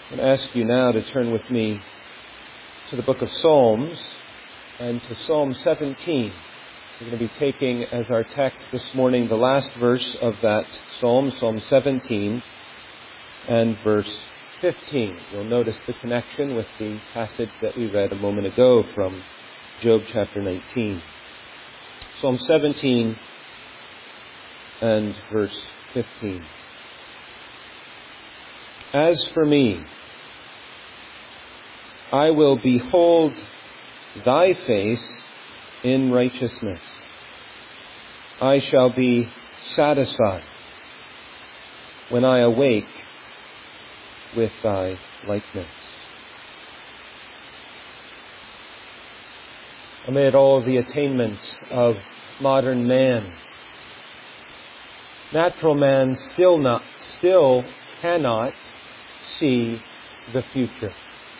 I'm going to ask you now to turn with me to the book of Psalms and to Psalm 17. We're going to be taking as our text this morning the last verse of that psalm, Psalm 17 and verse 15. You'll notice the connection with the passage that we read a moment ago from Job chapter 19. Psalm 17 and verse 15. As for me, I will behold thy face in righteousness. I shall be satisfied when I awake with thy likeness. Amid all the attainments of modern man, natural man still cannot see the future.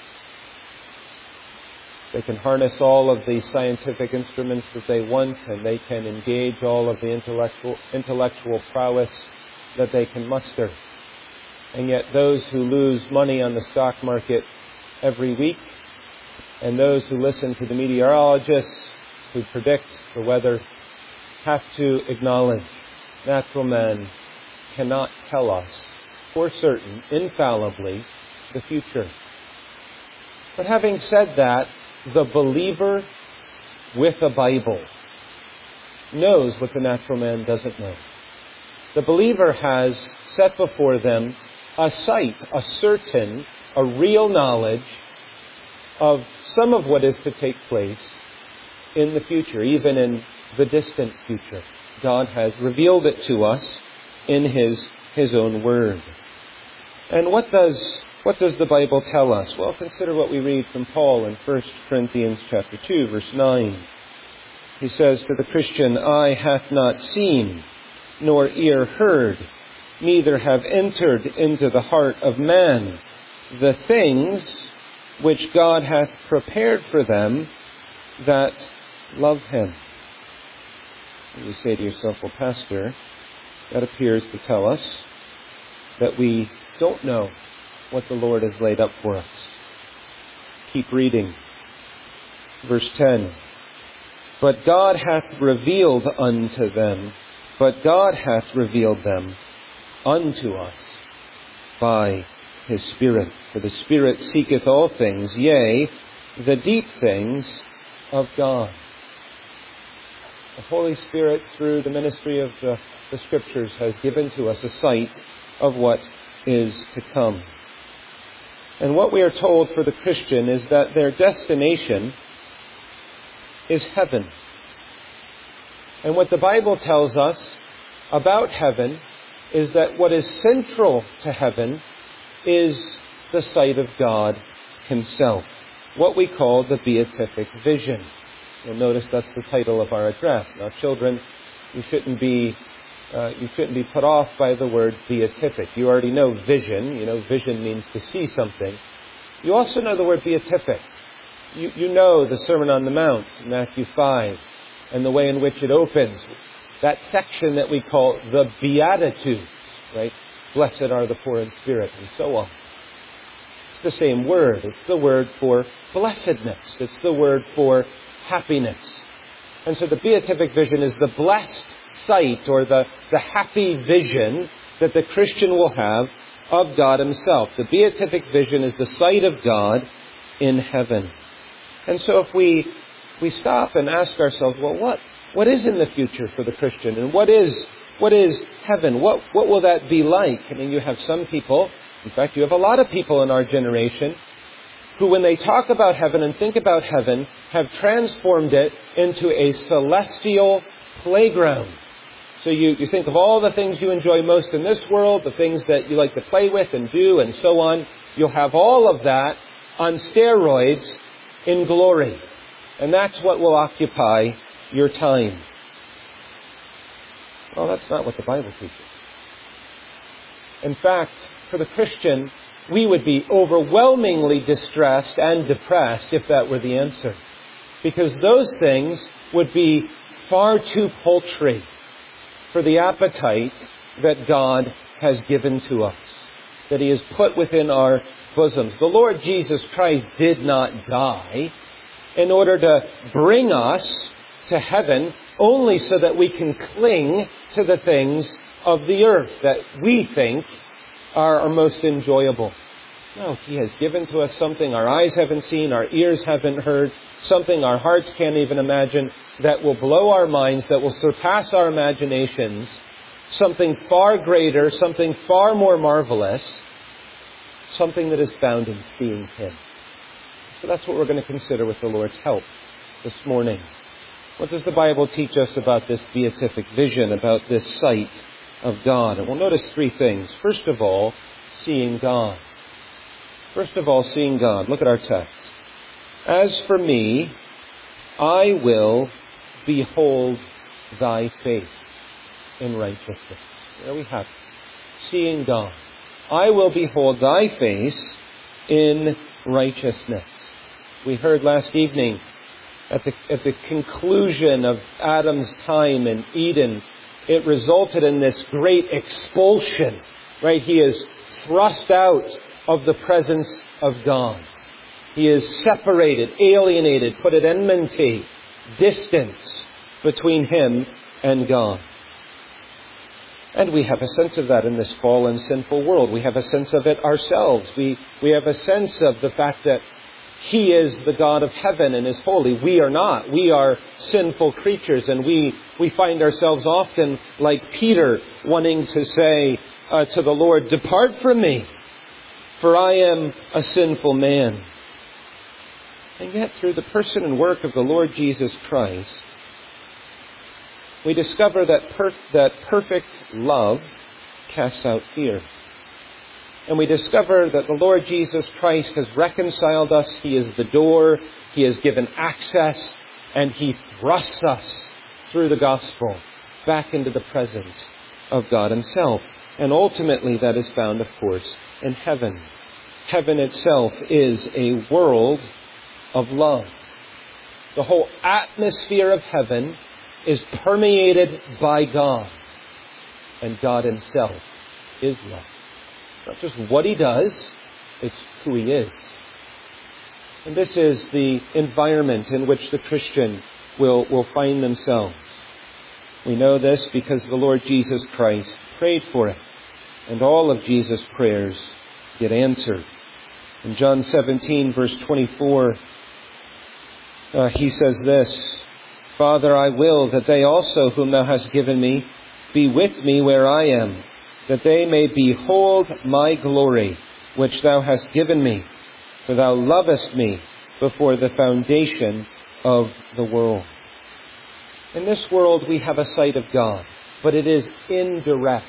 They can harness all of the scientific instruments that they want, and they can engage all of the intellectual prowess that they can muster. And yet those who lose money on the stock market every week, and those who listen to the meteorologists who predict the weather, have to acknowledge natural man cannot tell us for certain, infallibly, the future. But having said that, the believer with a Bible knows what the natural man doesn't know. The believer has set before them a sight, a certain, a real knowledge of some of what is to take place in the future, even in the distant future. God has revealed it to us in His own Word. And what does the Bible tell us? Well, consider what we read from Paul in 1 Corinthians chapter 2, verse 9. He says, "For the Christian, eye hath not seen, nor ear heard, neither have entered into the heart of man the things which God hath prepared for them that love Him." You say to yourself, well, Pastor, that appears to tell us that we don't know what the Lord has laid up for us. Keep reading. Verse 10. But God hath revealed them unto us by His Spirit. For the Spirit seeketh all things, yea, the deep things of God. The Holy Spirit, through the ministry of the Scriptures, has given to us a sight of what is to come. And what we are told for the Christian is that their destination is heaven. And what the Bible tells us about heaven is that what is central to heaven is the sight of God Himself, what we call the beatific vision. You'll notice that's the title of our address. Now, children, you shouldn't be put off by the word beatific. You already know vision. You know vision means to see something. You also know the word beatific. You know the Sermon on the Mount, Matthew 5, and the way in which it opens. That section that we call the Beatitudes, right? Blessed are the poor in spirit, and so on. It's the same word. It's the word for blessedness. It's the word for happiness. And so the beatific vision is the blessed sight, or the happy vision that the Christian will have of God Himself. The beatific vision is the sight of God in heaven. And so if we stop and ask ourselves, well, what is in the future for the Christian? And what is heaven? What will that be like? I mean, you have some people, in fact, you have a lot of people in our generation who, when they talk about heaven and think about heaven, have transformed it into a celestial playground. So you think of all the things you enjoy most in this world, the things that you like to play with and do and so on. You'll have all of that on steroids in glory. And that's what will occupy your time. Well, that's not what the Bible teaches. In fact, for the Christian, we would be overwhelmingly distressed and depressed if that were the answer. Because those things would be far too paltry for the appetite that God has given to us, that He has put within our bosoms. The Lord Jesus Christ did not die in order to bring us to heaven only so that we can cling to the things of the earth that we think are most enjoyable. No, He has given to us something our eyes haven't seen, our ears haven't heard, something our hearts can't even imagine, that will blow our minds, that will surpass our imaginations, something far greater, something far more marvelous, something that is found in seeing Him. So that's what we're going to consider with the Lord's help this morning. What does the Bible teach us about this beatific vision, about this sight of God? And we'll notice three things. First of all, seeing God. First of all, seeing God. Look at our text. As for me, I will behold thy face in righteousness. There we have it. Seeing God. I will behold thy face in righteousness. We heard last evening at the conclusion of Adam's time in Eden, it resulted in this great expulsion. Right? He is thrust out of the presence of God. He is separated, alienated, put at enmity, distance between him and God. And we have a sense of that in this fallen, sinful world. We have a sense of it ourselves. We have a sense of the fact that He is the God of heaven and is holy. We are not. We are sinful creatures, and we find ourselves often like Peter, wanting to say to the Lord, "Depart from me, for I am a sinful man." And yet, through the person and work of the Lord Jesus Christ, we discover that perfect love casts out fear. And we discover that the Lord Jesus Christ has reconciled us. He is the door. He has given access. And He thrusts us through the gospel back into the presence of God Himself. And ultimately that is found, of course, in heaven. Heaven itself is a world of love. The whole atmosphere of heaven is permeated by God. And God Himself is love. Not just what He does, it's who He is. And this is the environment in which the Christian will find themselves. We know this because the Lord Jesus Christ prayed for it. And all of Jesus' prayers get answered. In John 17, verse 24, He says this, "Father, I will that they also whom Thou hast given me be with me where I am, that they may behold my glory, which Thou hast given me. For Thou lovest me before the foundation of the world." In this world we have a sight of God, but it is indirect.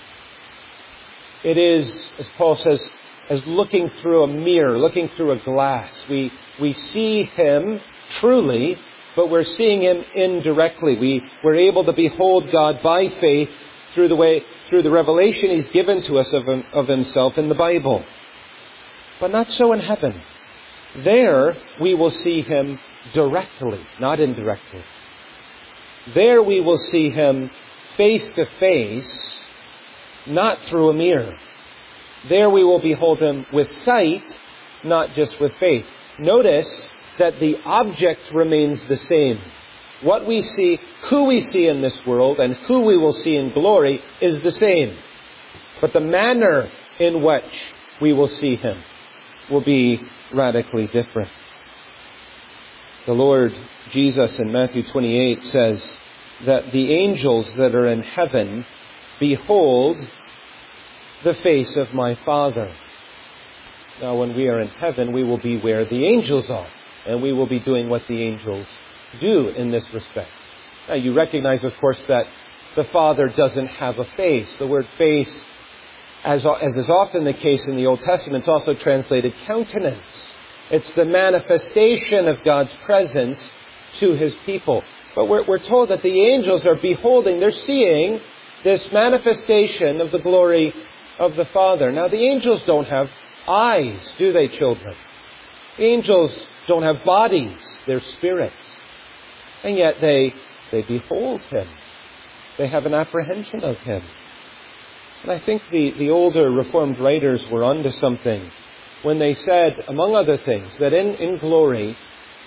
It is, as Paul says, as looking through a mirror, looking through a glass. We see Him truly, but we're seeing Him indirectly. We're able to behold God by faith through the revelation He's given to us of Himself in the Bible. But not so in heaven. There we will see Him directly, not indirectly. There we will see Him face to face, not through a mirror. There we will behold Him with sight, not just with faith. Notice that the object remains the same. What we see, who we see in this world, and who we will see in glory is the same. But the manner in which we will see Him will be radically different. The Lord Jesus in Matthew 28 says that the angels that are in heaven behold the face of my Father. Now, when we are in heaven, we will be where the angels are, and we will be doing what the angels do in this respect. Now, you recognize, of course, that the Father doesn't have a face. The word face, as is often the case in the Old Testament, is also translated countenance. It's the manifestation of God's presence to His people. But we're told that the angels are beholding, they're seeing this manifestation of the glory of the Father. Now, the angels don't have eyes, do they, children? The angels don't have bodies, they're spirits. And yet they behold Him. They have an apprehension of Him. And I think the older Reformed writers were onto something when they said, among other things, that in glory,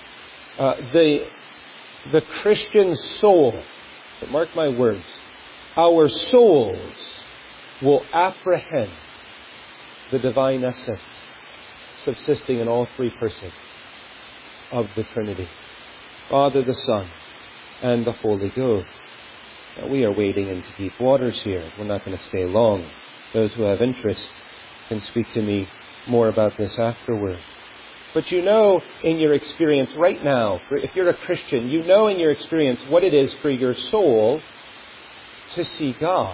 the Christian soul, but mark my words, our souls will apprehend the divine essence subsisting in all three persons of the Trinity, Father, the Son, and the Holy Ghost. Now, we are wading into deep waters here. We're not going to stay long. Those who have interest can speak to me more about this afterward. But you know in your experience right now, if you're a Christian, you know in your experience what it is for your soul to see God.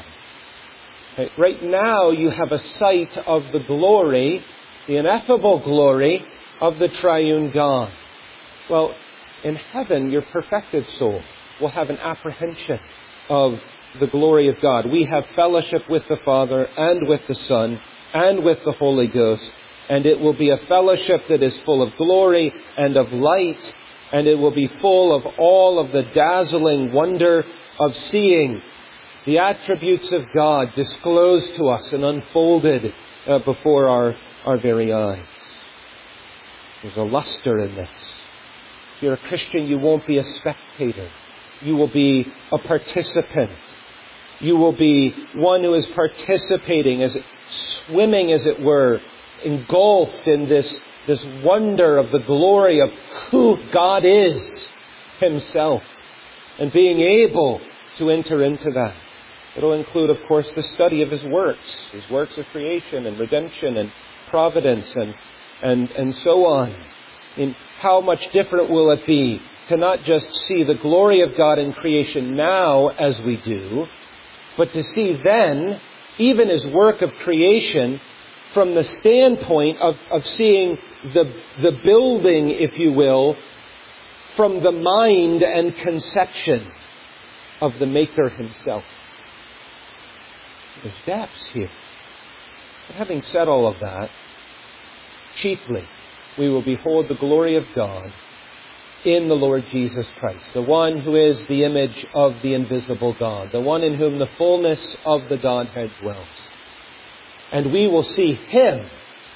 Right now you have a sight of the glory, the ineffable glory of the triune God. Well, in heaven, your perfected soul will have an apprehension of the glory of God. We have fellowship with the Father and with the Son and with the Holy Ghost. And it will be a fellowship that is full of glory and of light. And it will be full of all of the dazzling wonder of seeing the attributes of God disclosed to us and unfolded before our very eyes. There's a luster in this. If you're a Christian, you won't be a spectator. You will be a participant. You will be one who is participating, swimming, as it were, engulfed in this wonder of the glory of who God is Himself, and being able to enter into that. It'll include, of course, the study of His works of creation and redemption and providence and so on. And how much different will it be to not just see the glory of God in creation now as we do, but to see then, even His work of creation, from the standpoint of seeing the building, if you will, from the mind and conception of the Maker Himself. There's depths here. But having said all of that, chiefly, we will behold the glory of God in the Lord Jesus Christ, the one who is the image of the invisible God, the one in whom the fullness of the Godhead dwells. And we will see Him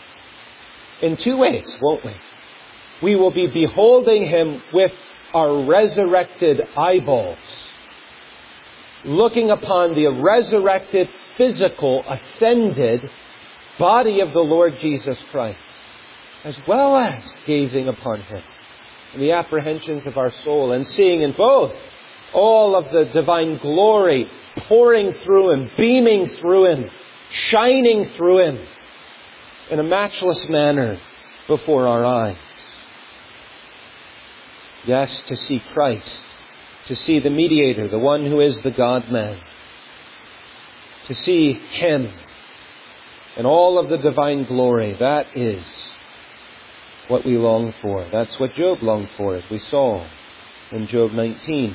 in two ways, won't we? We will be beholding Him with our resurrected eyeballs, looking upon the resurrected, physical, ascended body of the Lord Jesus Christ, as well as gazing upon Him in the apprehensions of our soul, and seeing in both all of the divine glory pouring through Him, beaming through Him, shining through Him in a matchless manner before our eyes. Yes, to see Christ, to see the mediator, the one who is the God-man, to see Him and all of the divine glory. That is what we long for. That's what Job longed for, as we saw in Job 19,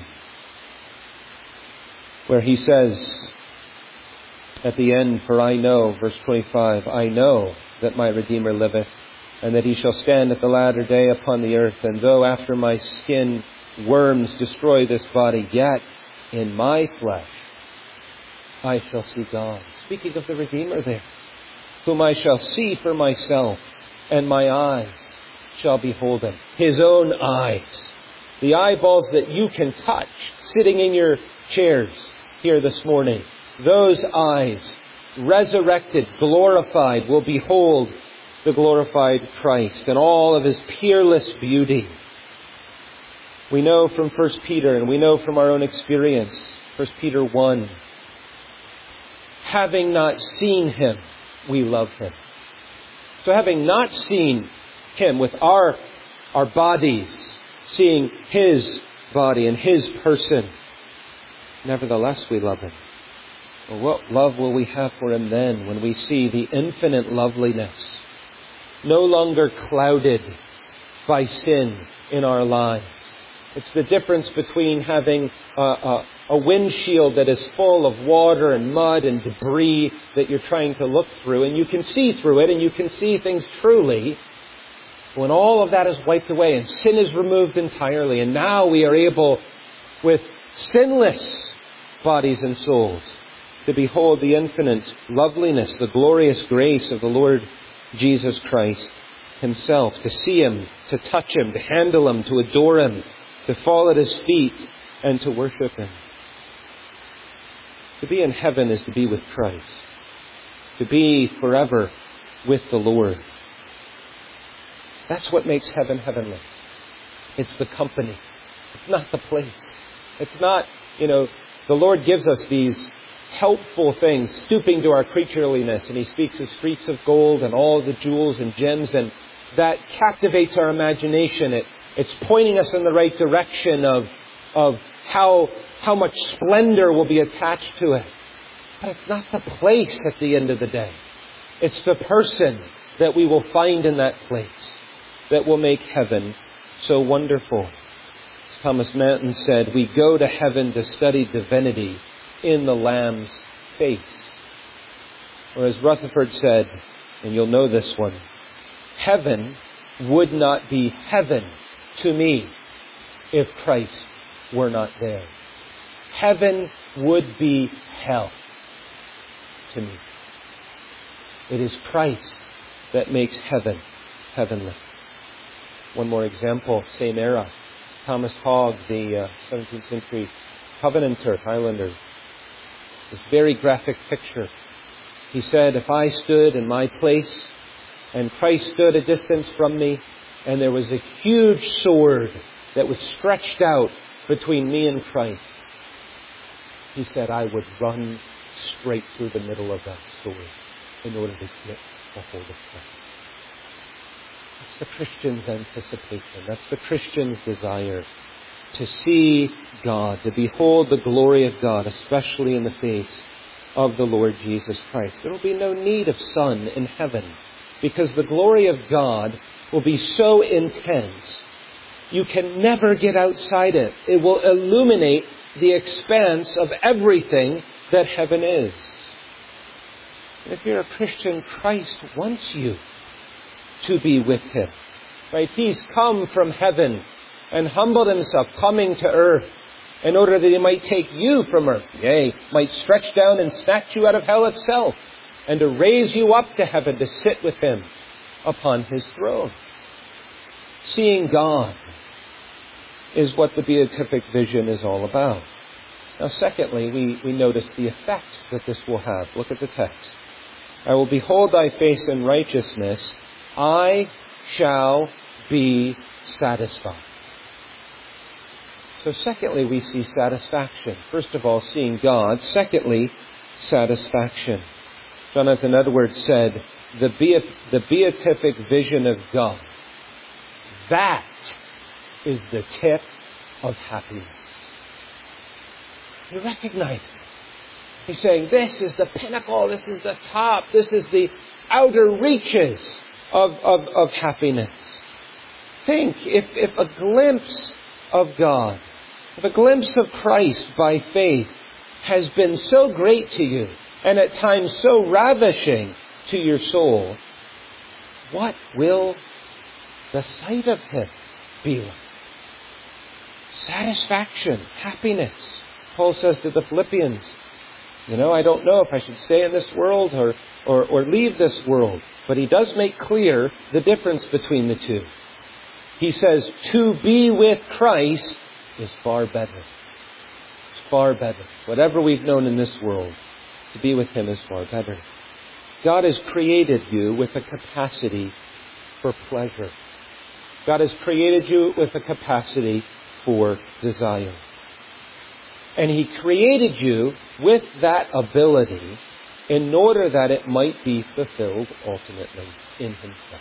where he says at the end, "For I know," verse 25, "I know that my Redeemer liveth, and that He shall stand at the latter day upon the earth. And though after my skin worms destroy this body, yet in my flesh I shall see God." Speaking of the Redeemer there, "whom I shall see for myself, and my eyes shall behold Him." His own eyes. The eyeballs that you can touch sitting in your chairs here this morning. Those eyes, resurrected, glorified, will behold the glorified Christ and all of His peerless beauty. We know from 1 Peter, and we know from our own experience, 1 Peter 1, having not seen Him, we love Him. So having not seen Him with our bodies, seeing His body and His person, nevertheless we love Him. Well, what love will we have for Him then when we see the infinite loveliness, no longer clouded by sin in our lives? It's the difference between having a windshield that is full of water and mud and debris that you're trying to look through, and you can see through it and you can see things truly, when all of that is wiped away and sin is removed entirely, and now we are able, with sinless bodies and souls, to behold the infinite loveliness, the glorious grace of the Lord Jesus Christ himself, to see him, to touch him, to handle him, to adore him, to fall at his feet, and to worship him. To be in heaven is to be with Christ, to be forever with the Lord. That's what makes heaven heavenly. It's the company. It's not the place. It's not, the Lord gives us these helpful things, stooping to our creatureliness, and he speaks of streets of gold and all the jewels and gems, and that captivates our imagination. It's pointing us in the right direction of how much splendor will be attached to it. But it's not the place at the end of the day. It's the person that we will find in that place that will make heaven so wonderful. Thomas Manton said, "We go to heaven to study divinity in the Lamb's face." Or as Rutherford said, and you'll know this one, "Heaven would not be heaven to me if Christ were not there. Heaven would be hell to me." It is Christ that makes heaven heavenly. One more example, same era. Thomas Hogg, the 17th century Covenanter, Highlander. This very graphic picture. He said, "If I stood in my place and Christ stood a distance from me and there was a huge sword that was stretched out between me and Christ," he said, "I would run straight through the middle of that sword in order to get a hold of Christ." That's the Christian's anticipation. That's the Christian's desire, to see God, to behold the glory of God, especially in the face of the Lord Jesus Christ. There will be no need of sun in heaven, because the glory of God will be so intense, you can never get outside it. It will illuminate the expanse of everything that heaven is. And if you're a Christian, Christ wants you to be with him. Right? He's come from heaven and humbled himself, coming to earth in order that he might take you from earth. Yea, might stretch down and snatch you out of hell itself, and to raise you up to heaven to sit with him upon his throne. Seeing God is what the beatific vision is all about. Now, secondly, we notice the effect that this will have. Look at the text. "I will behold thy face in righteousness. I shall be satisfied." So secondly, we see satisfaction. First of all, seeing God. Secondly, satisfaction. Jonathan Edwards said, the beatific vision of God, that is the tip of happiness. You recognize it. He's saying, this is the pinnacle, this is the top, this is the outer reaches of happiness. Think, if a glimpse of God, if a glimpse of Christ by faith has been so great to you, and at times so ravishing to your soul, what will the sight of him be like? Satisfaction, happiness. Paul says to the Philippians, I don't know if I should stay in this world or leave this world. But he does make clear the difference between the two. He says, to be with Christ is far better. It's far better. Whatever we've known in this world, to be with him is far better. God has created you with a capacity for pleasure. God has created you with a capacity for desire. And he created you with that ability in order that it might be fulfilled ultimately in himself.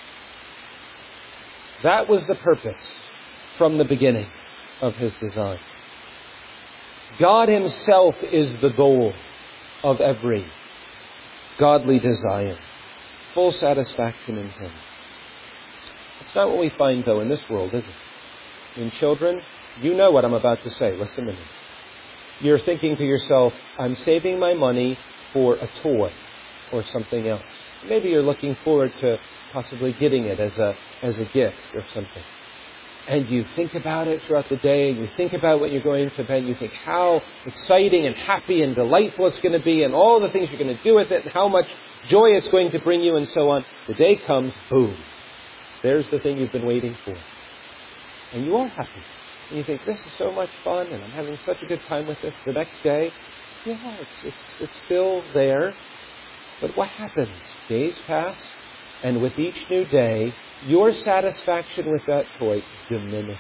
That was the purpose from the beginning of his design. God himself is the goal of every godly desire. Full satisfaction in him. It's not what we find, though, in this world, is it? In children, you know what I'm about to say. Listen to me. You're thinking to yourself, I'm saving my money for a toy or something else. Maybe you're looking forward to possibly getting it as a gift or something. And you think about it throughout the day, and you think about what you're going to bed, and you think how exciting and happy and delightful it's going to be, and all the things you're going to do with it, and how much joy it's going to bring you, and so on. The day comes, boom. There's the thing you've been waiting for. And you are happy. And you think, this is so much fun, and I'm having such a good time with this. The next day, yeah, it's still there. But what happens? Days pass, and with each new day, your satisfaction with that toy diminishes.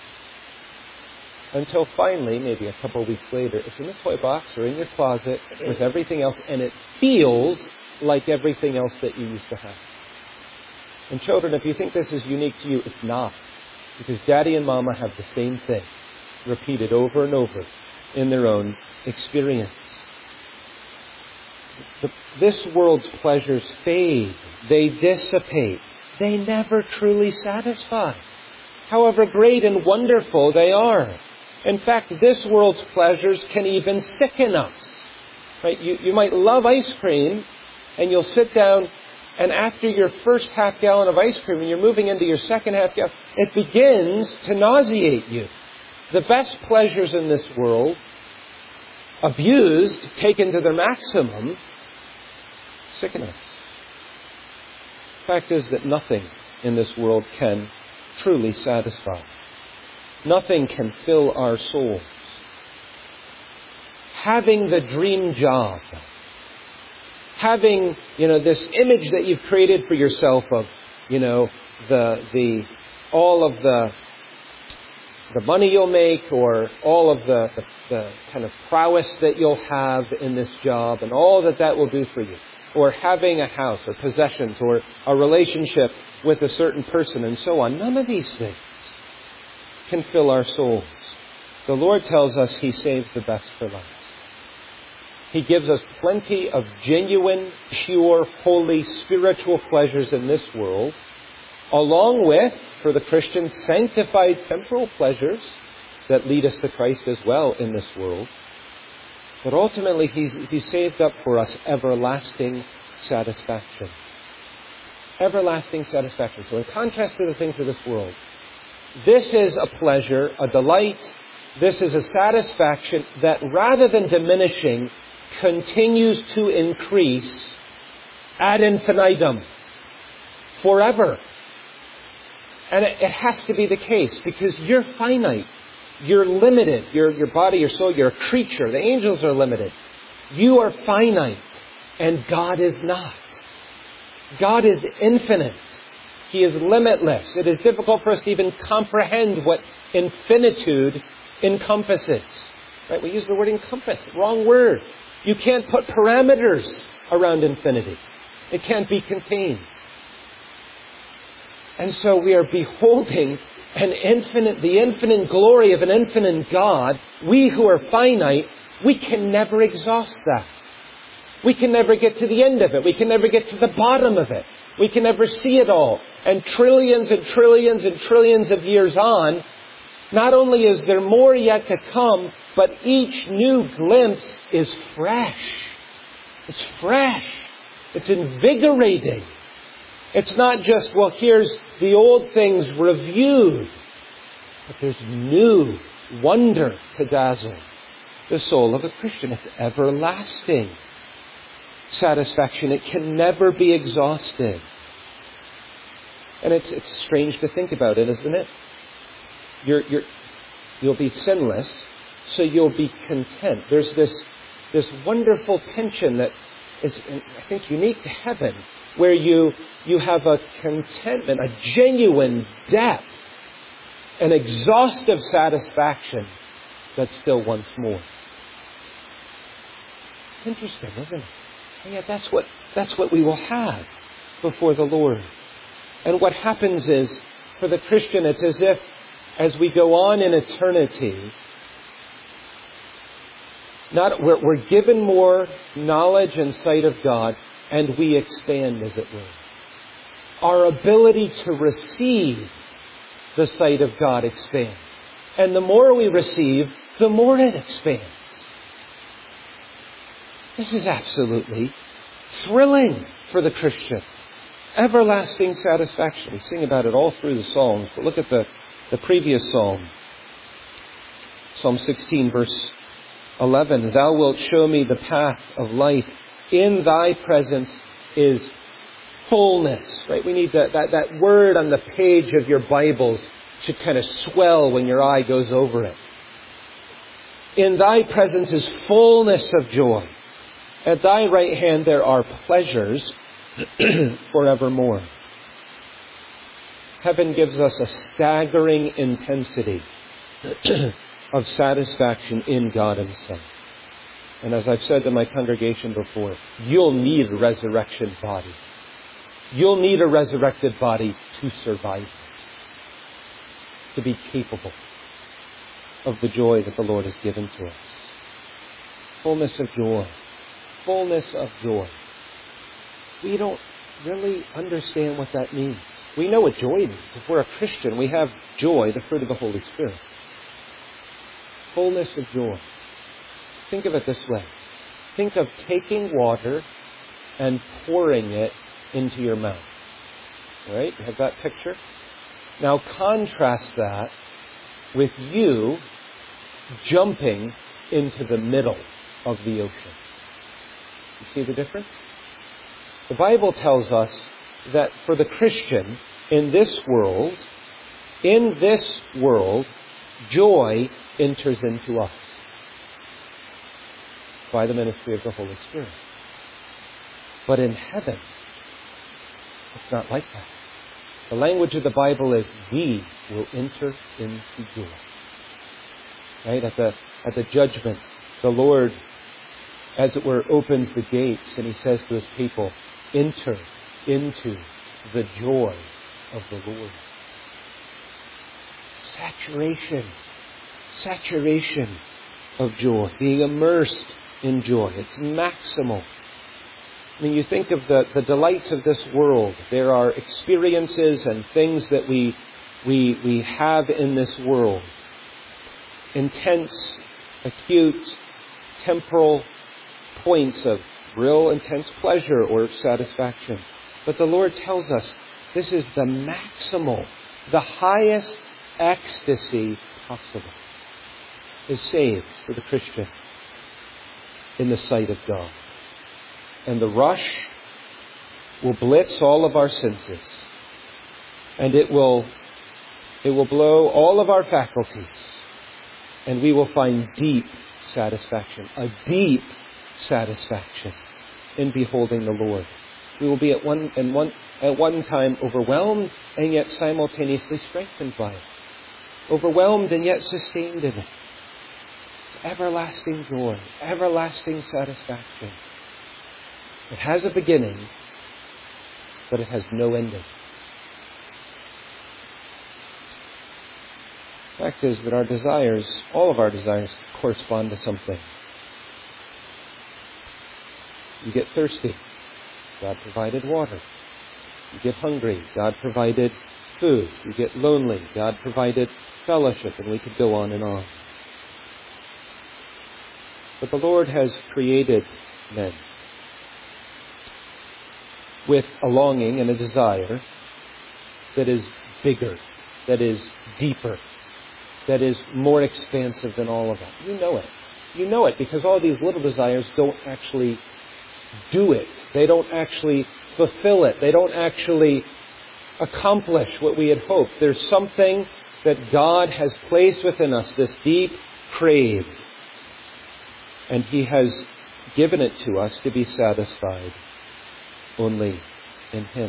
Until finally, maybe a couple of weeks later, it's in the toy box or in your closet with everything else, and it feels like everything else that you used to have. And children, if you think this is unique to you, it's not. Because Daddy and Mama have the same thing, repeated over and over in their own experience. This world's pleasures fade. They dissipate. They never truly satisfy, however great and wonderful they are. In fact, this world's pleasures can even sicken us. Right? You might love ice cream, and you'll sit down, and after your first half gallon of ice cream, and you're moving into your second half gallon, it begins to nauseate you. The best pleasures in this world, abused, taken to their maximum, sicken us. The fact is that nothing in this world can truly satisfy. Nothing can fill our souls. Having the dream job, having, this image that you've created for yourself of, all of the money you'll make, or all of the kind of prowess that you'll have in this job, and all that will do for you. Or having a house, or possessions, or a relationship with a certain person, and so on. None of these things can fill our souls. The Lord tells us He saves the best for last. He gives us plenty of genuine, pure, holy, spiritual pleasures in this world, along with, for the Christian, sanctified temporal pleasures that lead us to Christ as well in this world. But ultimately, He's saved up for us everlasting satisfaction. Everlasting satisfaction. So in contrast to the things of this world, this is a pleasure, a delight. This is a satisfaction that, rather than diminishing, continues to increase ad infinitum, forever. And it has to be the case, because you're finite. You're limited. Your body, your soul, you're a creature. The angels are limited. You are finite, and God is not. God is infinite. He is limitless. It is difficult for us to even comprehend what infinitude encompasses. Right? We use the word encompass. Wrong word. You can't put parameters around infinity. It can't be contained. And so we are beholding the infinite glory of an infinite God. We who are finite, we can never exhaust that. We can never get to the end of it. We can never get to the bottom of it. We can never see it all. And trillions and trillions and trillions of years on, not only is there more yet to come, but each new glimpse is fresh. It's fresh. It's invigorating. It's not just, here's the old things reviewed, but there's new wonder to dazzle the soul of a Christian. It's everlasting satisfaction. It can never be exhausted. And it's strange to think about it, isn't it? You'll be sinless, so you'll be content. There's this wonderful tension that is, I think, unique to heaven, where you have a contentment, a genuine depth, an exhaustive satisfaction that still wants more. It's interesting, isn't it? And yet that's what we will have before the Lord. And what happens is, for the Christian, it's as if, as we go on in eternity, we're given more knowledge and sight of God, and we expand, as it were. Our ability to receive the sight of God expands. And the more we receive, the more it expands. This is absolutely thrilling for the Christian. Everlasting satisfaction. We sing about it all through the Psalms. But look at the previous Psalm. Psalm 16, verse 11. Thou wilt show me the path of life. In thy presence is fullness, right? We need that word on the page of your Bibles should kind of swell when your eye goes over it. In thy presence is fullness of joy. At thy right hand there are pleasures forevermore. Heaven gives us a staggering intensity of satisfaction in God Himself. And as I've said to my congregation before, you'll need a resurrection body. You'll need a resurrected body to survive this, to be capable of the joy that the Lord has given to us. Fullness of joy. Fullness of joy. We don't really understand what that means. We know what joy means. If we're a Christian, we have joy, the fruit of the Holy Spirit. Fullness of joy. Think of it this way. Think of taking water and pouring it into your mouth. All right? You have that picture? Now contrast that with you jumping into the middle of the ocean. You see the difference? The Bible tells us that for the Christian, in this world, joy enters into us by the ministry of the Holy Spirit. But in heaven, it's not like that. The language of the Bible is, we will enter into joy. Right? At the judgment, the Lord, as it were, opens the gates and He says to His people, enter into the joy of the Lord. Saturation of joy, being immersed in joy. It's maximal. I mean, you think of the delights of this world. There are experiences and things that we have in this world. Intense, acute, temporal points of real intense pleasure or satisfaction. But the Lord tells us this is the maximal, the highest ecstasy possible is saved for the Christian in the sight of God. And the rush will blitz all of our senses. And it will blow all of our faculties. And we will find deep satisfaction, a deep satisfaction in beholding the Lord. We will be at one time overwhelmed and yet simultaneously strengthened by it. Overwhelmed and yet sustained in it. It's everlasting joy, everlasting satisfaction. It has a beginning, but it has no ending. The fact is that our desires, all of our desires, correspond to something. You get thirsty. God provided water. You get hungry. God provided food. You get lonely. God provided fellowship. And we could go on and on. But the Lord has created men with a longing and a desire that is bigger, that is deeper, that is more expansive than all of that. You know it. You know it because all these little desires don't actually do it. They don't actually fulfill it. They don't actually accomplish what we had hoped. There's something that God has placed within us, this deep crave. And He has given it to us to be satisfied only in Him.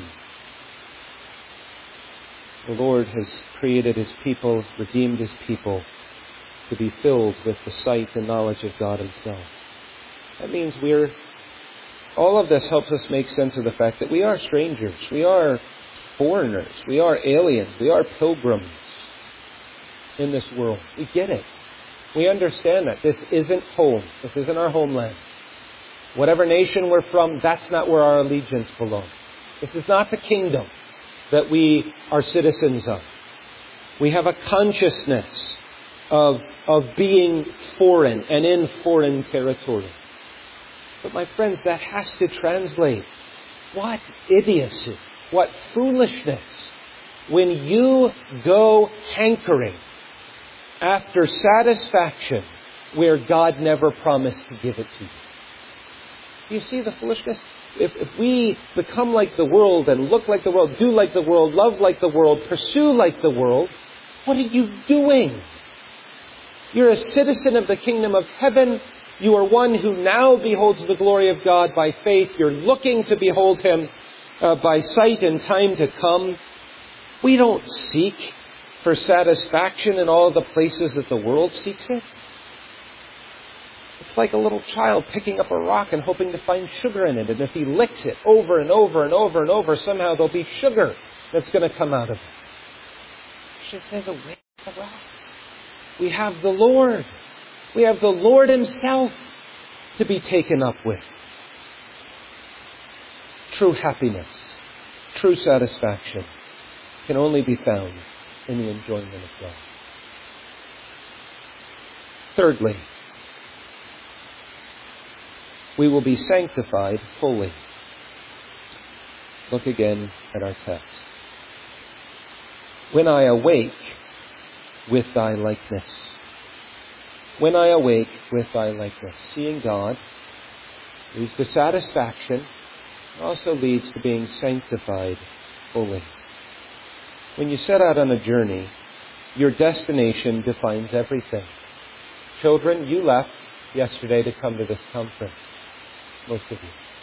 The Lord has created His people, redeemed His people to be filled with the sight and knowledge of God Himself. That means all of this helps us make sense of the fact that we are strangers, we are foreigners, we are aliens, we are pilgrims in this world. We get it. We understand that. This isn't home. This isn't our homeland. Whatever nation we're from, that's not where our allegiance belongs. This is not the kingdom that we are citizens of. We have a consciousness of being foreign and in foreign territory. But my friends, that has to translate. What idiocy, what foolishness when you go hankering after satisfaction where God never promised to give it to you. Do you see the foolishness? if we become like the world and look like the world, do like the world, love like the world, pursue like the world, what are you doing? You're a citizen of the kingdom of heaven. You are one who now beholds the glory of God by faith. You're looking to behold Him by sight in time to come. We don't seek for satisfaction in all the places that the world seeks it. It's like a little child picking up a rock and hoping to find sugar in it. And if he licks it over and over and over and over, somehow there'll be sugar that's going to come out of it. It says, away from the rock. We have the Lord. We have the Lord Himself to be taken up with. True happiness, true satisfaction can only be found in the enjoyment of God. Thirdly, we will be sanctified fully. Look again at our text. When I awake with Thy likeness. When I awake with Thy likeness. Seeing God leads to satisfaction. It also leads to being sanctified fully. When you set out on a journey, your destination defines everything. Children, you left yesterday to come to this conference. Most of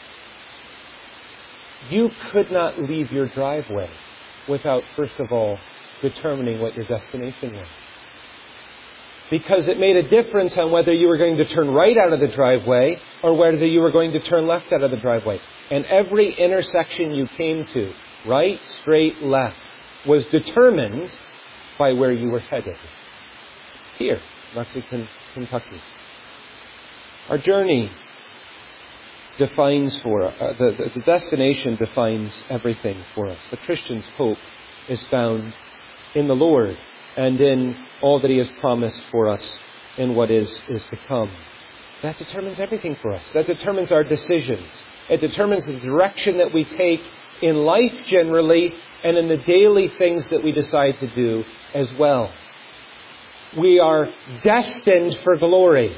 you. You could not leave your driveway without, first of all, determining what your destination was. Because it made a difference on whether you were going to turn right out of the driveway or whether you were going to turn left out of the driveway. And every intersection you came to, right, straight, left, was determined by where you were headed. Here, Lexington, Kentucky. Our journey defines for us, the destination defines everything for us. The Christian's hope is found in the Lord and in all that He has promised for us in what is to come. That determines everything for us. That determines our decisions. It determines the direction that we take in life generally and in the daily things that we decide to do as well. We are destined for glory.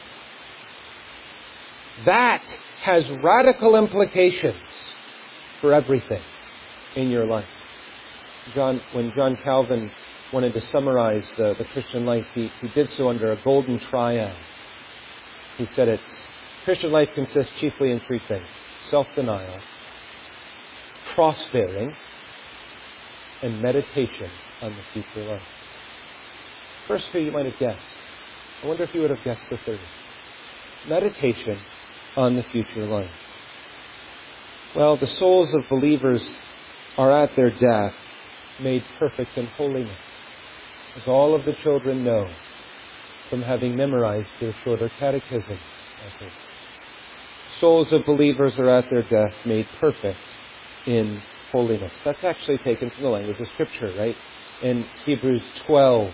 That has radical implications for everything in your life. When John Calvin wanted to summarize the Christian life, he did so under a golden triad. He said Christian life consists chiefly in three things: self-denial, cross-bearing, and meditation on the future life. First two you might have guessed. I wonder if you would have guessed the third. Meditation on the future life. Well, the souls of believers are at their death made perfect in holiness, as all of the children know from having memorized their shorter catechism. Souls of believers are at their death made perfect in holiness. That's actually taken from the language of Scripture, right? In Hebrews 12,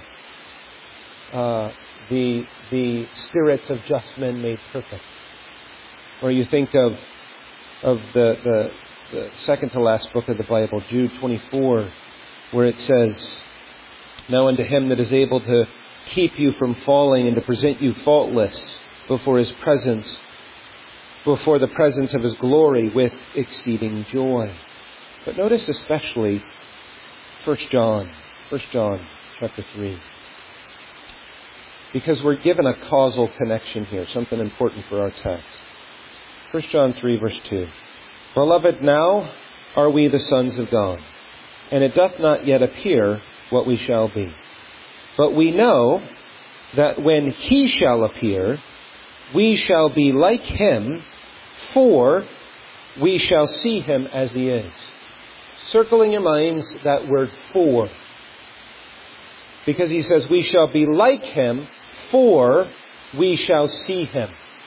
the spirits of just men made perfect. Or you think of the second to last book of the Bible, Jude 24, where it says, "Now unto Him that is able to keep you from falling and to present you faultless before His presence, before the presence of His glory with exceeding joy." But notice especially 1 John chapter 3. Because we're given a causal connection here, something important for our text. 1 John 3 verse 2. "Beloved, now are we the sons of God, and it doth not yet appear what we shall be. But we know that when He shall appear, we shall be like Him, for we shall see Him as He is." Circle in your minds that word "for." Because He says we shall be like Him, for we shall see Him.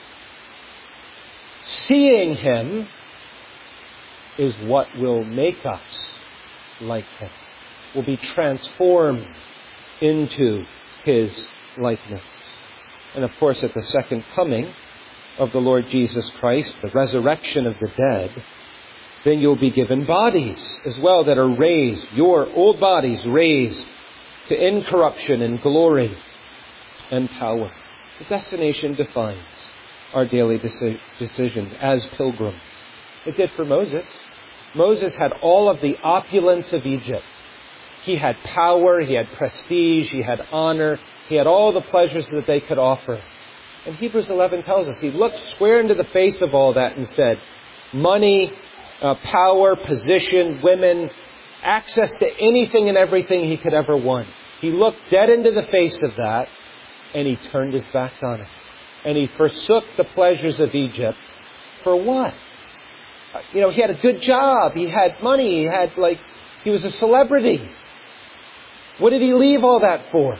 Seeing Him is what will make us like Him. We'll be transformed into His likeness. And of course, at the second coming of the Lord Jesus Christ, the resurrection of the dead, then you'll be given bodies as well that are raised, your old bodies raised to incorruption and glory and power. The destination defines our daily decisions as pilgrims. It did for Moses. Moses had all of the opulence of Egypt. He had power, he had prestige, he had honor, he had all the pleasures that they could offer. And Hebrews 11 tells us he looked square into the face of all that and said, money, power, position, women, access to anything and everything he could ever want. He looked dead into the face of that and he turned his back on it. And he forsook the pleasures of Egypt for what? He had a good job. He had money. He was a celebrity. What did he leave all that for?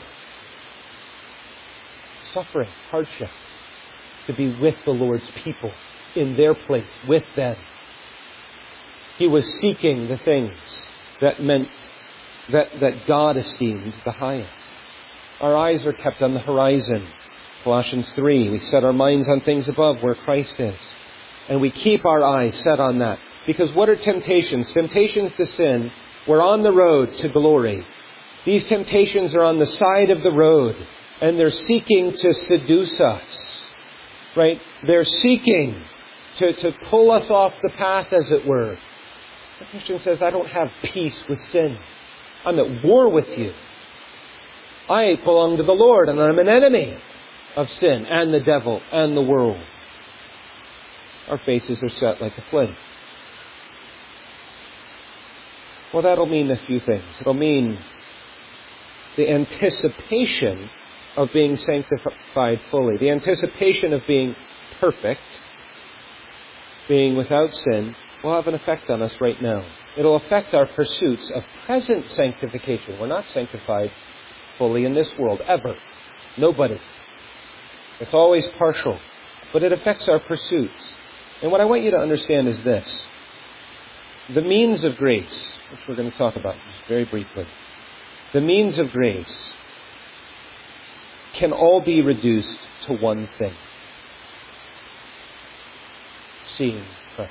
Suffering, hardship. To be with the Lord's people, in their place, with them. He was seeking the things that meant that God esteemed the highest. Our eyes are kept on the horizon. Colossians 3, we set our minds on things above where Christ is. And we keep our eyes set on that. Because what are temptations? Temptations to sin. We're on the road to glory. These temptations are on the side of the road. And they're seeking to seduce us. Right? They're seeking to pull us off the path, as it were. The Christian says, I don't have peace with sin. I'm at war with you. I belong to the Lord and I'm an enemy of sin and the devil and the world. Our faces are set like a flint. Well, that'll mean a few things. It'll mean the anticipation of being sanctified fully. The anticipation of being perfect, being without sin, will have an effect on us right now. It'll affect our pursuits of present sanctification. We're not sanctified fully in this world, ever. Nobody. It's always partial. But it affects our pursuits. And what I want you to understand is this. The means of grace, which we're going to talk about just very briefly. The means of grace can all be reduced to one thing. Seeing Christ.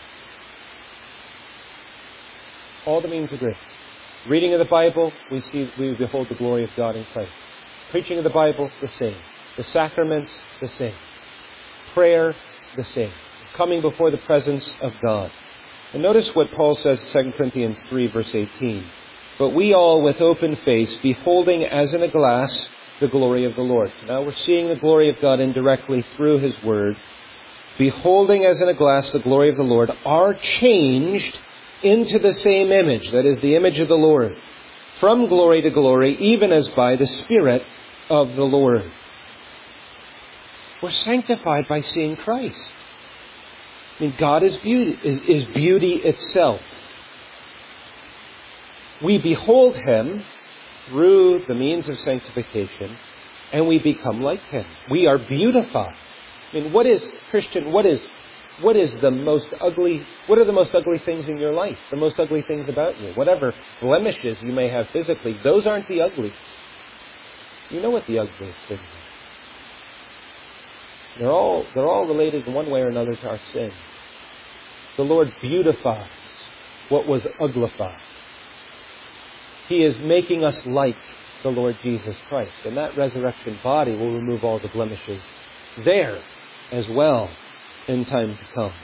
All the means of grace. Reading of the Bible, we behold the glory of God in Christ. Preaching of the Bible, the same. The sacraments, the same. Prayer, the same. Coming before the presence of God. And notice what Paul says in 2 Corinthians 3, verse 18. But we all, with open face, beholding as in a glass the glory of the Lord. Now we're seeing the glory of God indirectly through His Word. Beholding as in a glass the glory of the Lord, are changed into the same image, that is, the image of the Lord, from glory to glory, even as by the Spirit of the Lord. We're sanctified by seeing Christ. I mean, God is beauty itself. We behold Him through the means of sanctification, and we become like Him. We are beautified. I mean, what are the most ugly things in your life? The most ugly things about you? Whatever blemishes you may have physically, those aren't the ugliest. You know what the ugliest things are. They're all related in one way or another to our sin. The Lord beautifies what was uglified. He is making us like the Lord Jesus Christ. And that resurrection body will remove all the blemishes there as well in time to come.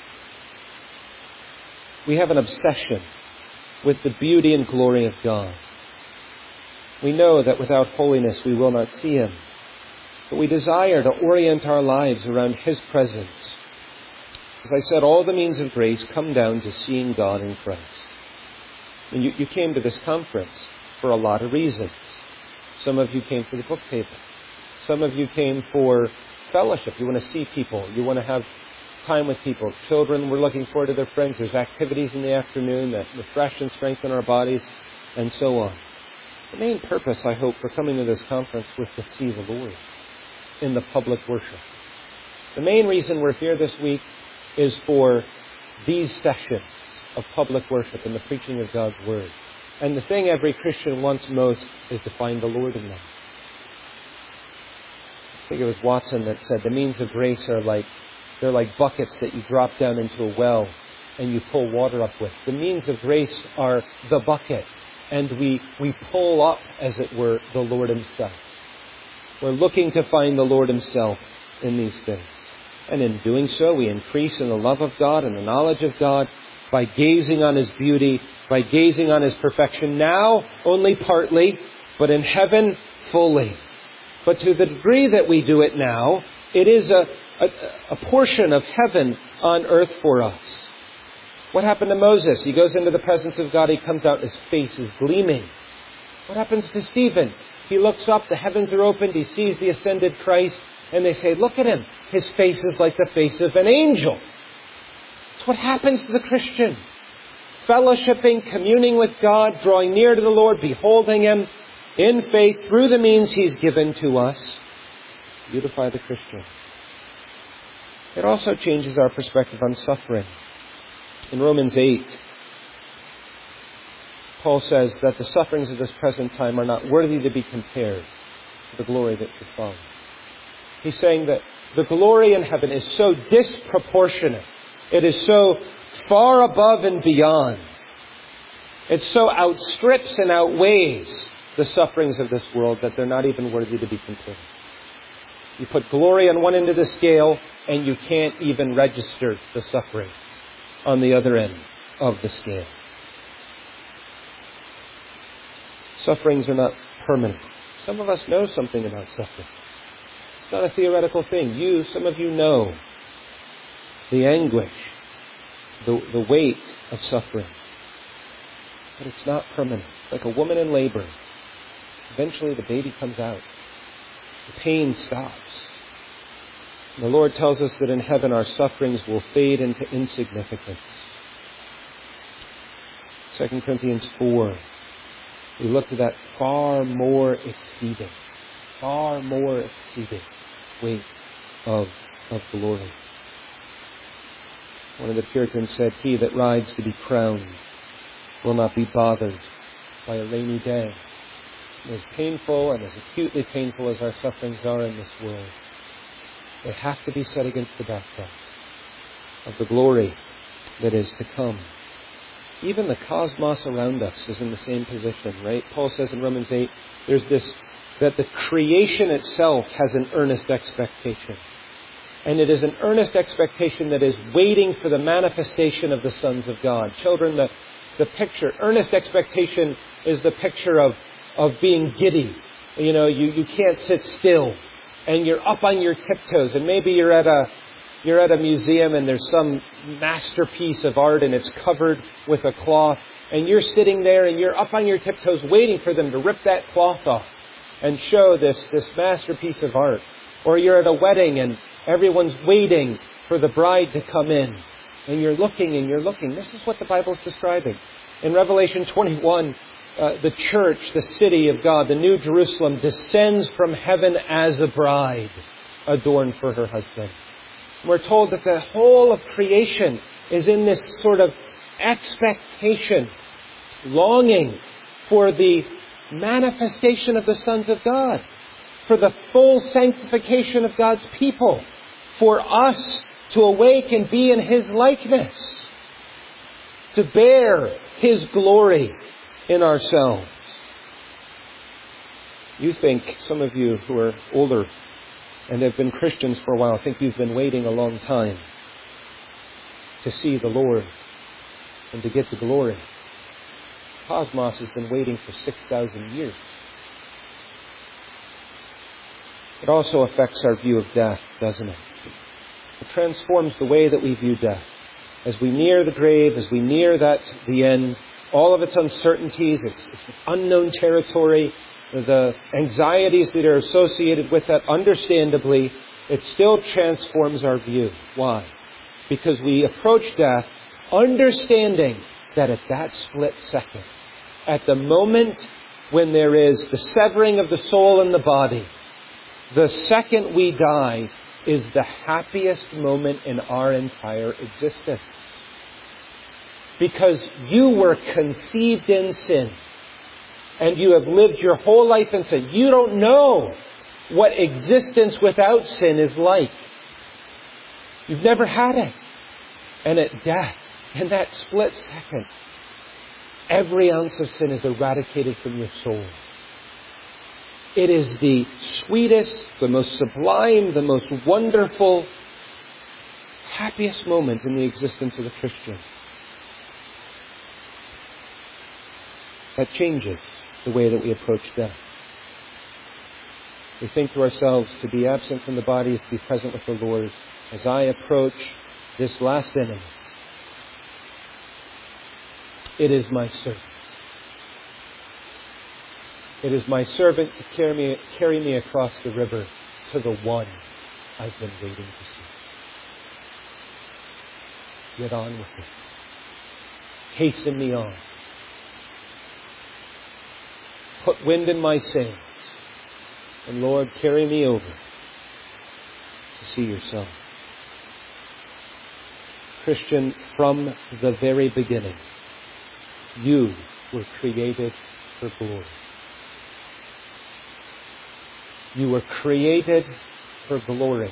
We have an obsession with the beauty and glory of God. We know that without holiness we will not see Him. But we desire to orient our lives around His presence. As I said, all the means of grace come down to seeing God in Christ. And you came to this conference for a lot of reasons. Some of you came for the book table. Some of you came for fellowship. You want to see people. You want to have time with people. Children were looking forward to their friends. There's activities in the afternoon that refresh and strengthen our bodies, and so on. The main purpose, I hope, for coming to this conference was to see the Lord in the public worship. The main reason we're here this week is for these sessions of public worship and the preaching of God's Word. And the thing every Christian wants most is to find the Lord in them. I think it was Watson that said the means of grace are like buckets that you drop down into a well and you pull water up with. The means of grace are the bucket, and we pull up, as it were, the Lord Himself. We're looking to find the Lord Himself in these things. And in doing so, we increase in the love of God and the knowledge of God by gazing on His beauty, by gazing on His perfection. Now, only partly, but in heaven, fully. But to the degree that we do it now, it is a portion of heaven on earth for us. What happened to Moses? He goes into the presence of God. He comes out, his face is gleaming. What happens to Stephen? He looks up, the heavens are opened, he sees the ascended Christ, and they say, look at him. His face is like the face of an angel. It's what happens to the Christian. Fellowshipping, communing with God, drawing near to the Lord, beholding Him in faith through the means He's given to us. Beautify the Christian. It also changes our perspective on suffering. In Romans 8, Paul says that the sufferings of this present time are not worthy to be compared to the glory that should follow. He's saying that the glory in heaven is so disproportionate. It is so far above and beyond. It so outstrips and outweighs the sufferings of this world that they're not even worthy to be compared. You put glory on one end of the scale and you can't even register the suffering on the other end of the scale. Sufferings are not permanent. Some of us know something about suffering. It's not a theoretical thing. Some of you know the anguish, the weight of suffering. But it's not permanent. It's like a woman in labor. Eventually the baby comes out. The pain stops. And the Lord tells us that in heaven our sufferings will fade into insignificance. 2 Corinthians 4. We look to that far more exceeding weight of glory. One of the Puritans said, he that rides to be crowned will not be bothered by a rainy day. And as painful and as acutely painful as our sufferings are in this world, they have to be set against the backdrop of the glory that is to come. Even the cosmos around us is in the same position, right? Paul says in Romans 8, there's this, that the creation itself has an earnest expectation. And it is an earnest expectation that is waiting for the manifestation of the sons of God. Children, the picture, earnest expectation is the picture of being giddy. You know, you can't sit still. And you're up on your tiptoes. And maybe you're at a museum and there's some masterpiece of art and it's covered with a cloth. And you're sitting there and you're up on your tiptoes waiting for them to rip that cloth off and show this masterpiece of art. Or you're at a wedding and everyone's waiting for the bride to come in. And you're looking and you're looking. This is what the Bible's describing. In Revelation 21, the church, the city of God, the New Jerusalem, descends from heaven as a bride adorned for her husband. We're told that the whole of creation is in this sort of expectation, longing for the manifestation of the sons of God, for the full sanctification of God's people, for us to awake and be in His likeness, to bear His glory in ourselves. You think, some of you who are older and have been Christians for a while, think you've been waiting a long time to see the Lord and to get the glory. Cosmos has been waiting for 6,000 years. It also affects our view of death, doesn't it? It transforms the way that we view death. As we near the grave, as we near the end, all of its uncertainties, its unknown territory, the anxieties that are associated with that, understandably, it still transforms our view. Why? Because we approach death understanding that at that split second, at the moment when there is the severing of the soul and the body, the second we die is the happiest moment in our entire existence. Because you were conceived in sin. And you have lived your whole life in sin. You don't know what existence without sin is like. You've never had it. And at death, in that split second, every ounce of sin is eradicated from your soul. It is the sweetest, the most sublime, the most wonderful happiest moment in the existence of the Christian. That changes the way that we approach death. We think to ourselves, to be absent from the body is to be present with the Lord. As I approach this last enemy, it is my servant. It is my servant to carry me across the river to the one I've been waiting to see. Get on with it. Hasten me on. Put wind in my sails. And Lord, carry me over to see your Son. Christian, from the very beginning, you were created for glory. You were created for glory,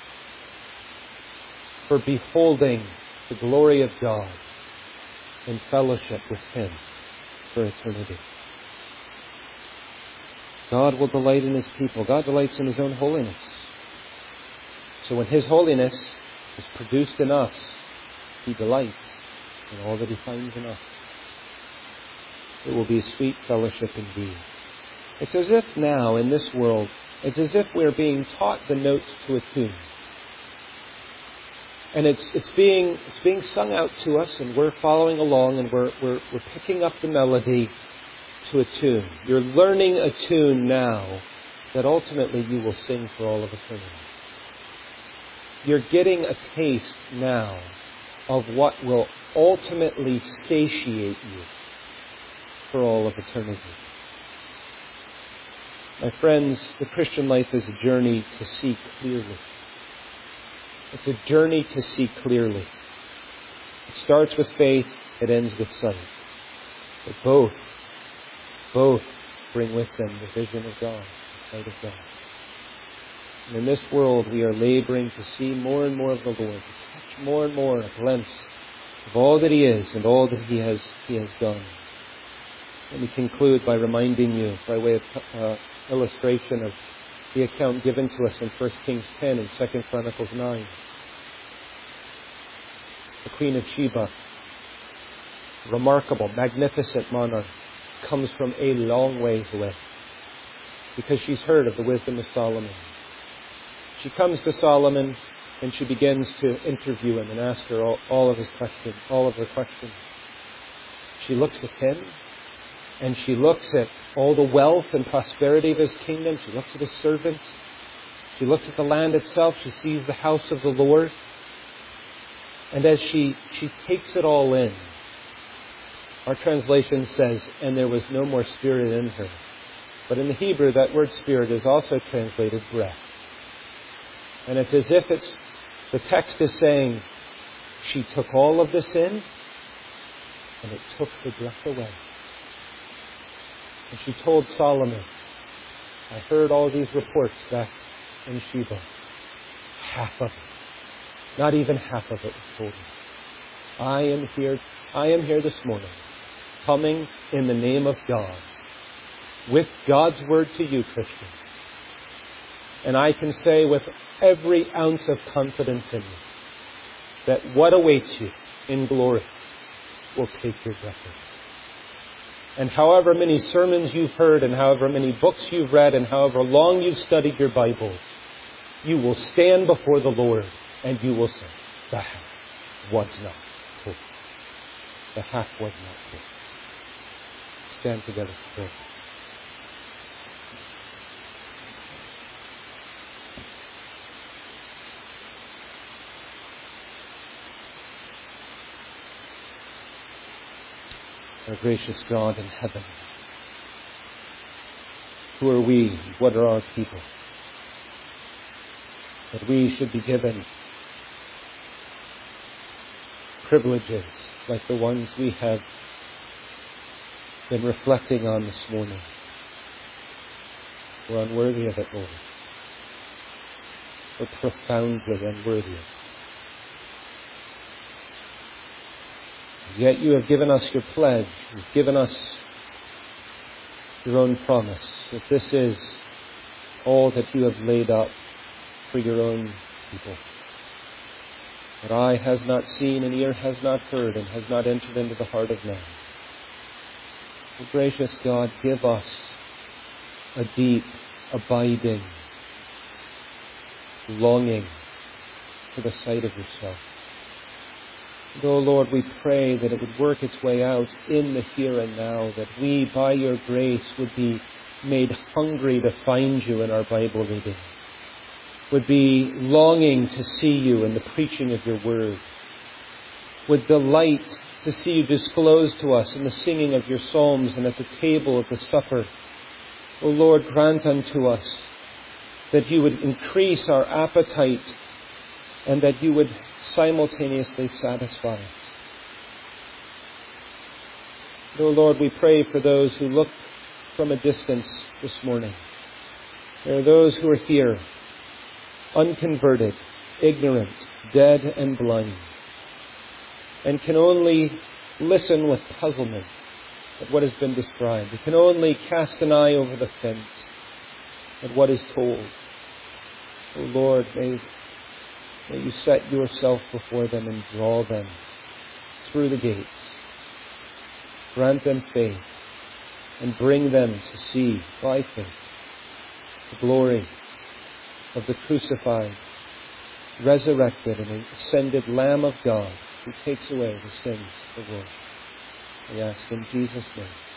for beholding the glory of God in fellowship with Him for eternity. God will delight in His people. God delights in His own holiness. So when His holiness is produced in us, He delights in all that He finds in us. It will be a sweet fellowship indeed. It's as if now, in this world, it's as if we're being taught the notes to a tune. And it's being sung out to us, and we're following along, and we're picking up the melody to a tune. You're learning a tune now that ultimately you will sing for all of eternity. You're getting a taste now of what will ultimately satiate you for all of eternity. My friends, the Christian life is a journey to see clearly. It's a journey to see clearly. It starts with faith, it ends with sight. But both bring with them the vision of God, the sight of God. And in this world we are laboring to see more and more of the Lord, to catch more and more a glimpse of all that He is and all that He has done. Let me conclude by reminding you, by way of illustration, of the account given to us in 1 Kings 10 and 2 Chronicles 9. The Queen of Sheba, remarkable, magnificent monarch, comes from a long way away because she's heard of the wisdom of Solomon. She comes to Solomon and she begins to interview him and ask her all of her questions. She looks at him and she looks at all the wealth and prosperity of his kingdom. She looks at his servants. She looks at the land itself. She sees the house of the Lord. And as she takes it all in, our translation says, and there was no more spirit in her. But in the Hebrew, that word spirit is also translated breath. And it's as if the text is saying, she took all of this in, and it took the breath away. And she told Solomon, I heard all these reports back in Sheba. Half of it, not even half of it was told me. I am here this morning, coming in the name of God, with God's word to you, Christian. And I can say with every ounce of confidence in you, that what awaits you in glory will take your breath away. And however many sermons you've heard, and however many books you've read, and however long you've studied your Bible, you will stand before the Lord and you will say, the half was not told. The half was not told. Stand together for prayer. Our gracious God in heaven, who are we? What are our people? That we should be given privileges like the ones we have been reflecting on this morning. We're unworthy of it, Lord. We're profoundly unworthy of it. Yet you have given us your pledge. You've given us your own promise that this is all that you have laid up for your own people. that eye has not seen and ear has not heard and has not entered into the heart of man. O gracious God, give us a deep, abiding longing for the sight of yourself. And, O Lord, we pray that it would work its way out in the here and now, that we, by your grace, would be made hungry to find you in our Bible reading, would be longing to see you in the preaching of your word, would delight to see you disclosed to us in the singing of your psalms and at the table of the supper. O Lord, grant unto us that you would increase our appetite and that you would simultaneously satisfy us. O Lord, we pray for those who look from a distance this morning. There are those who are here, unconverted, ignorant, dead and blind, and can only listen with puzzlement at what has been described. They can only cast an eye over the fence at what is told. O Lord, may you set yourself before them and draw them through the gates. Grant them faith and bring them to see by faith the glory of the crucified, resurrected and ascended Lamb of God who takes away the sins of the world. We ask in Jesus' name.